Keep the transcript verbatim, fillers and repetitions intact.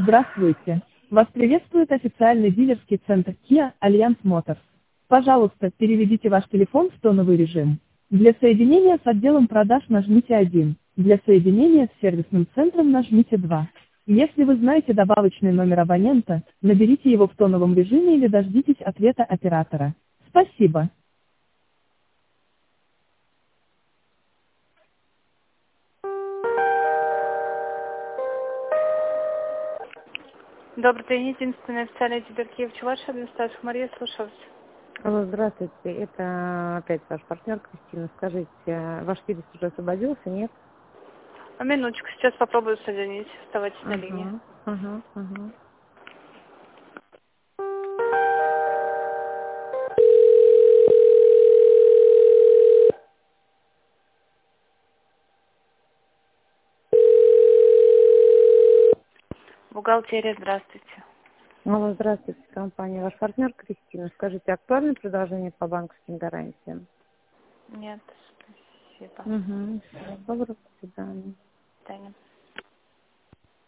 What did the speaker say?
Здравствуйте. Вас приветствует официальный дилерский центр Kia Alliance Motors. Пожалуйста, переведите ваш телефон в тоновый режим. Для соединения с отделом продаж нажмите один. Для соединения с сервисным центром нажмите два. Если вы знаете добавочный номер абонента, наберите его в тоновом режиме или дождитесь ответа оператора. Спасибо. Добрый день, единственная официальная дилер Киев Чуваш, администрация Мария, слушаю вас. Алло, здравствуйте. Это опять ваш партнер Кристина. Скажите, ваш Кирис уже освободился, нет? А минуточку, сейчас попробую соединить. Оставайтесь на линии. Ага, ага. Бухгалтерия, здравствуйте. Алло, здравствуйте, компания. Ваш партнер Кристина. Скажите, актуальное предложение по банковским гарантиям? Нет, спасибо. Угу. Доброго свидания. До свидания.